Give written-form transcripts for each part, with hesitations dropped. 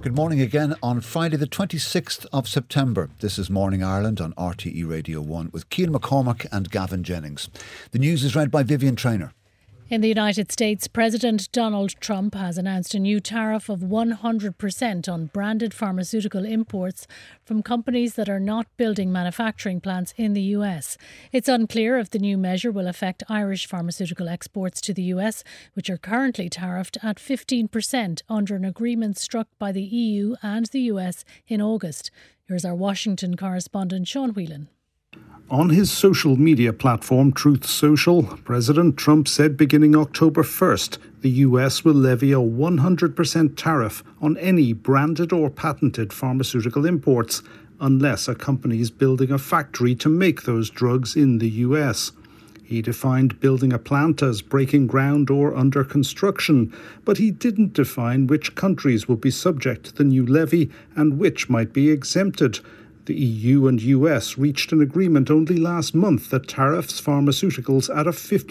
Good morning again on Friday the 26th of September. This is Morning Ireland on RTE Radio 1 with Cian McCormack and Gavin Jennings. The news is read by Vivian Traynor. In the United States, President Donald Trump has announced a new tariff of 100% on branded pharmaceutical imports from companies that are not building manufacturing plants in the US. It's unclear if the new measure will affect Irish pharmaceutical exports to the US, which are currently tariffed at 15% under an agreement struck by the EU and the US in August. Here's our Washington correspondent, Sean Whelan. On his social media platform, Truth Social, President Trump said beginning October 1st, the US will levy a 100% tariff on any branded or patented pharmaceutical imports, unless a company is building a factory to make those drugs in the US. He defined building a plant as breaking ground or under construction, but he didn't define which countries will be subject to the new levy and which might be exempted. The EU and US reached an agreement only last month that tariffs pharmaceuticals at a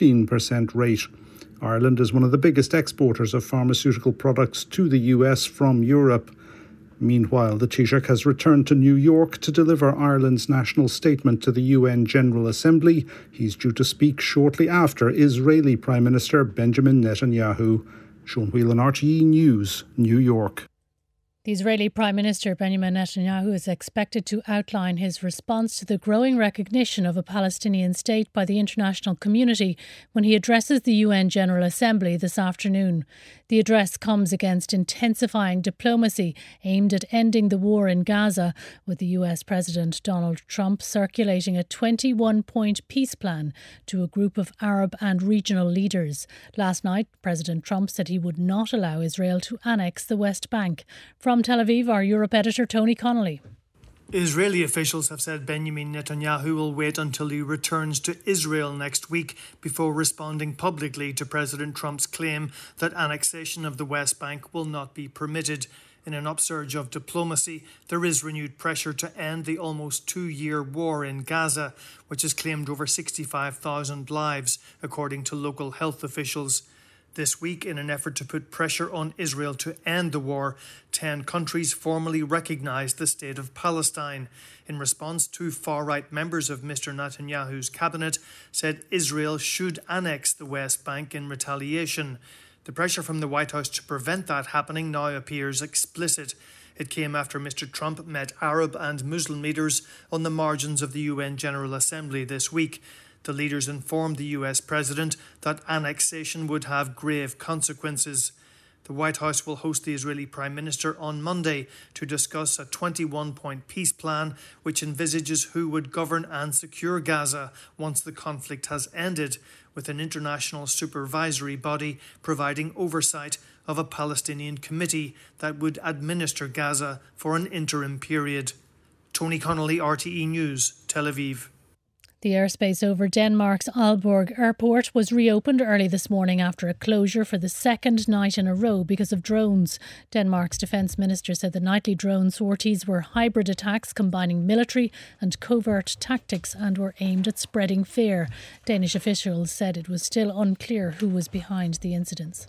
15% rate. Ireland is one of the biggest exporters of pharmaceutical products to the US from Europe. Meanwhile, the Taoiseach has returned to New York to deliver Ireland's national statement to the UN General Assembly. He's due to speak shortly after Israeli Prime Minister Benjamin Netanyahu. Sean Whelan, RTE News, New York. The Israeli Prime Minister Benjamin Netanyahu is expected to outline his response to the growing recognition of a Palestinian state by the international community when he addresses the UN General Assembly this afternoon. The address comes against intensifying diplomacy aimed at ending the war in Gaza, with the US President Donald Trump circulating a 21-point peace plan to a group of Arab and regional leaders. Last night, President Trump said he would not allow Israel to annex the West Bank. From Tel Aviv, our Europe editor Tony Connolly. Israeli officials have said Benjamin Netanyahu will wait until he returns to Israel next week before responding publicly to President Trump's claim that annexation of the West Bank will not be permitted. In an upsurge of diplomacy, there is renewed pressure to end the almost 2-year war in Gaza, which has claimed over 65,000 lives, according to local health officials. This week, in an effort to put pressure on Israel to end the war, 10 countries formally recognised the state of Palestine. In response, 2 far-right members of Mr. Netanyahu's cabinet said Israel should annex the West Bank in retaliation. The pressure from the White House to prevent that happening now appears explicit. It came after Mr. Trump met Arab and Muslim leaders on the margins of the UN General Assembly this week. The leaders informed the US president that annexation would have grave consequences. The White House will host the Israeli Prime Minister on Monday to discuss a 21-point peace plan which envisages who would govern and secure Gaza once the conflict has ended, with an international supervisory body providing oversight of a Palestinian committee that would administer Gaza for an interim period. Tony Connolly, RTE News, Tel Aviv. The airspace over Denmark's Aalborg airport was reopened early this morning after a closure for the second night in a row because of drones. Denmark's defence minister said the nightly drone sorties were hybrid attacks combining military and covert tactics and were aimed at spreading fear. Danish officials said it was still unclear who was behind the incidents.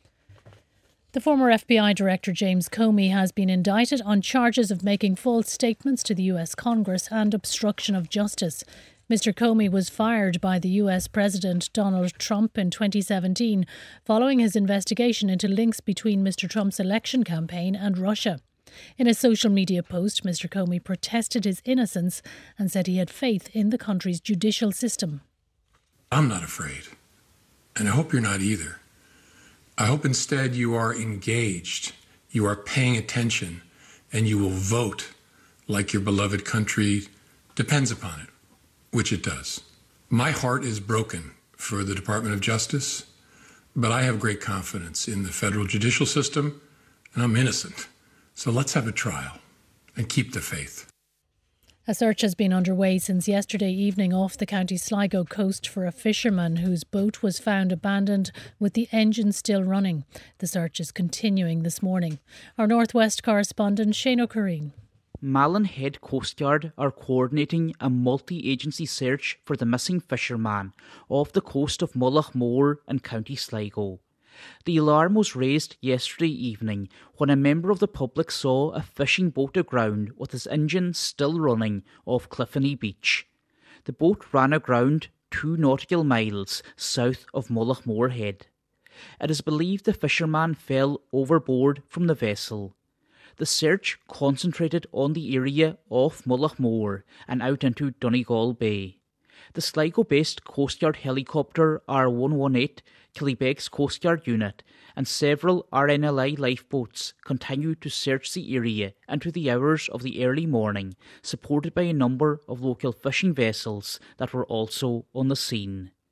The former FBI Director James Comey has been indicted on charges of making false statements to the US Congress and obstruction of justice. Mr. Comey was fired by the US President Donald Trump in 2017 following his investigation into links between Mr. Trump's election campaign and Russia. In a social media post, Mr. Comey protested his innocence and said he had faith in the country's judicial system. I'm not afraid, and I hope you're not either. I hope instead you are engaged, you are paying attention, and you will vote like your beloved country depends upon it. Which it does. My heart is broken for the Department of Justice, but I have great confidence in the federal judicial system, and I'm innocent. So let's have a trial and keep the faith. A search has been underway since yesterday evening off the County Sligo coast for a fisherman whose boat was found abandoned with the engine still running. The search is continuing this morning. Our Northwest correspondent Shane O'Careen. Malin Head Coastguard are coordinating a multi-agency search for the missing fisherman off the coast of Mullaghmore in County Sligo. The alarm was raised yesterday evening when a member of the public saw a fishing boat aground with its engine still running off Cliffoney Beach. The boat ran aground 2 nautical miles south of Mullaghmore Head. It is believed the fisherman fell overboard from the vessel. The search concentrated on the area off Mullaghmore and out into Donegal Bay. The Sligo-based Coast Guard helicopter R118, Killybegs Coast Guard unit, and several RNLI lifeboats continued to search the area into the hours of the early morning, supported by a number of local fishing vessels that were also on the scene.